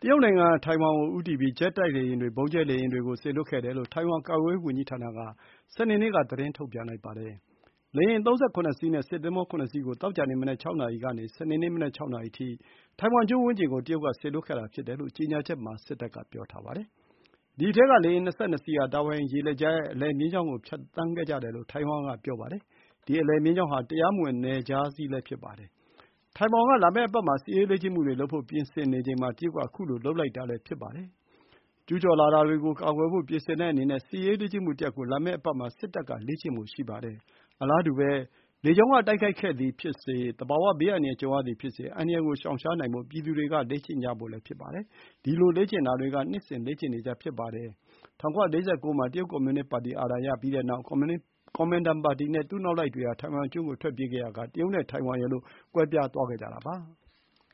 တရုတ်နိုင်ငံဟာထိုင်ဝမ်ကိုဦးတည်ပြီးဂျက်တိုက်လေယာဉ်တွေ၊ ဗုံးကြဲလေယာဉ်တွေကိုစေလွှတ်ခဲ့တယ်လို့ ထိုင်ဝမ်ကာကွယ်ရေးဝန်ကြီးဌာနက စနေနေ့က သတင်းထုတ်ပြန်လိုက်ပါတယ်။ လေယာဉ် ၃၇ စီးနဲ့ စစ်သင်္ဘော ၇ စီးကို သောကြာနေ့မနက် ၆ နာရီကနေ စနေနေ့မနက် ၆ နာရီအထိ ထိုင်ဝမ်ကျွန်းဝန်းကျင်ကို တရုတ်ကစေလွှတ်ခဲ့တာဖြစ်တယ်လို့ ကြေညာချက်မှာ စစ်တပ်က ပြောထားပါတယ်။ ဒီအထဲက လေယာဉ် ၂၂ စီးဟာ တာဝမ်ရေလက်ကြားရဲ့အလယ်မျဉ်းကြောင်းကို ဖြတ်သန်းခဲ့ကြတယ်လို့ ထိုင်ဝမ်က ပြောပါတယ်။ ဒီအလယ်မျဉ်းကြောင်းဟာ တရားမဝင်နယ်ခြားစီးလည်းဖြစ်ပါတယ်။ ထိုင်ဝမ်က လာမယ့်အပတ်မှာ စစ်ရေးလေ့ကျင့်မှုတွေလုပ်ဖို့ ပြင်ဆင်နေချိန်မှာ တရုတ်က ခုလို လုပ်လိုက်တာလည်း ဖြစ်ပါတယ်။ ကျူးကျော်လာတာတွေကို ကာကွယ်ဖို့ ပြင်ဆင်တဲ့အနေနဲ့ စစ်ရေးလေ့ကျင့်မှုတရပ်ကို လာမယ့်အပတ်မှာ စစ်တပ်က လေ့ကျင့်ဖို့ရှိပါတယ်။ အလားတူ လေကြောင်းကတိုက်ခိုက်ခဲ့သည်ဖြစ်စေ၊ သဘာဝဘေးအန္တရာယ်ကြုံရသည်ဖြစ်စေ အန္တရာယ်ကိုရှောင်ရှားနိုင်ဖို့ ပြည်သူတွေက လေ့ကျင့်ကြဖို့လည်း ဖြစ်ပါတယ်။ ဒီလိုလေ့ကျင့်တာတွေက နှစ်စဉ်လေ့ကျင့်နေကျဖြစ်ပါတယ်။ ၁၉၄၉ မှာ တရုတ်ကွန်မြူနစ်ပါတီအာဏာရပြီးတဲ့နောက် ကွန်မန်ဒန်ပါတီနဲ့ သူ့နောက်လိုက်တွေဟာ ထိုင်ဝမ်ကျွန်းကိုထွက်ပြေးခဲ့ရာက တရုတ်နဲ့ထိုင်ဝမ်ရယ်လို့ ကွဲပြားသွားခဲ့ကြတာပါ။